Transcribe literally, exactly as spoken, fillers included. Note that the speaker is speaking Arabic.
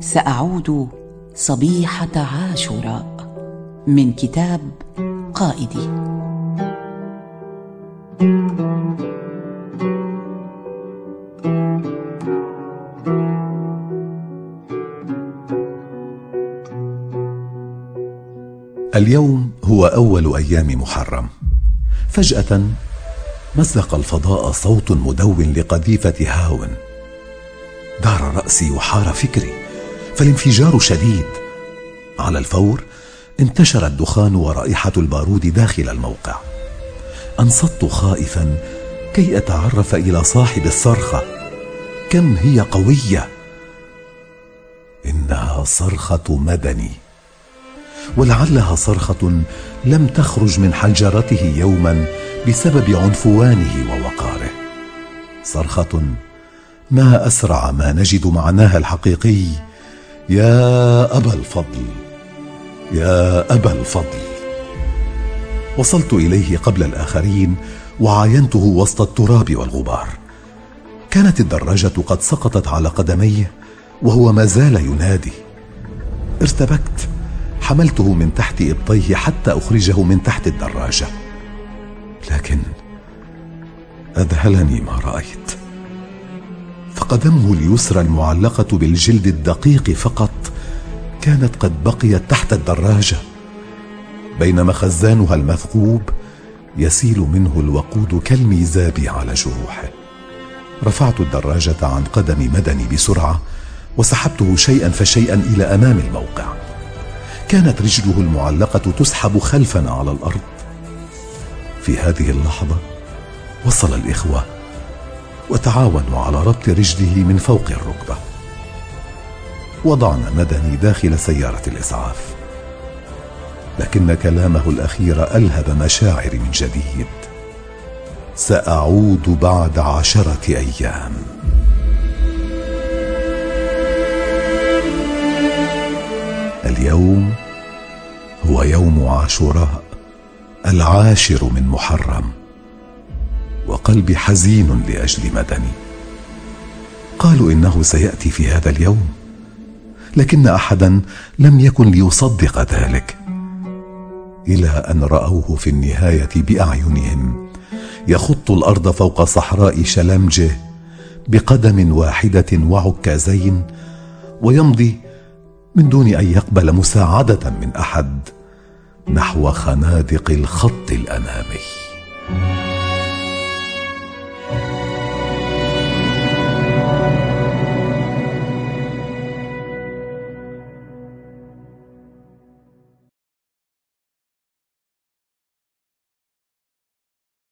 سأعود صبيحة عاشوراء من كتاب قائدي. اليوم هو أول أيام محرم. فجأة مزق الفضاء صوت مدو لقذيفة هاون. دار رأسي وحار فكري، فالانفجار شديد. على الفور انتشر الدخان ورائحة البارود داخل الموقع. أنصت خائفا كي أتعرف إلى صاحب الصرخة. كم هي قوية! إنها صرخة مدني، ولعلها صرخة لم تخرج من حنجرته يوما بسبب عنفوانه ووقاره. صرخة ما أسرع ما نجد معناها الحقيقي: يا أبا الفضل، يا أبا الفضل. وصلت إليه قبل الآخرين وعاينته وسط التراب والغبار. كانت الدراجة قد سقطت على قدميه وهو ما زال ينادي. ارتبكت، حملته من تحت إبطيه حتى أخرجه من تحت الدراجة، لكن أذهلني ما رأيت. فقدمه اليسرى المعلقة بالجلد الدقيق فقط كانت قد بقيت تحت الدراجة، بينما خزانها المثقوب يسيل منه الوقود كالميزاب على جروحه. رفعت الدراجة عن قدم مدني بسرعة وسحبته شيئا فشيئا إلى أمام الموقع. كانت رجله المعلقة تسحب خلفنا على الأرض. في هذه اللحظة وصل الإخوة وتعاونوا على ربط رجله من فوق الركبة. وضعنا مدني داخل سيارة الإسعاف، لكن كلامه الأخير ألهب مشاعري من جديد. سأعود بعد عشرة أيام. اليوم هو يوم عاشوراء العاشر من محرم، وقلبي حزين لأجل مدني. قالوا إنه سيأتي في هذا اليوم، لكن أحدا لم يكن ليصدق ذلك، إلى أن رأوه في النهاية بأعينهم يخط الأرض فوق صحراء شلمجه بقدم واحدة وعكازين، ويمضي من دون أن يقبل مساعدة من أحد نحو خنادق الخط الأمامي.